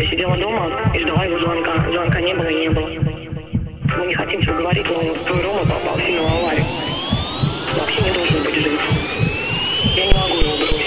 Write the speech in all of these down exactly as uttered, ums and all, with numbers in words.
Я сидела дома и ждала его звонка. Звонка не было и не было. Мы не хотим все говорить, но твой Рома попал в сильную аварию. Максим не должен быть жив. Я не могу его бросить.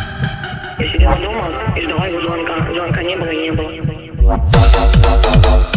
Я сидела дома и ждала его звонка. Звонка не было и не было.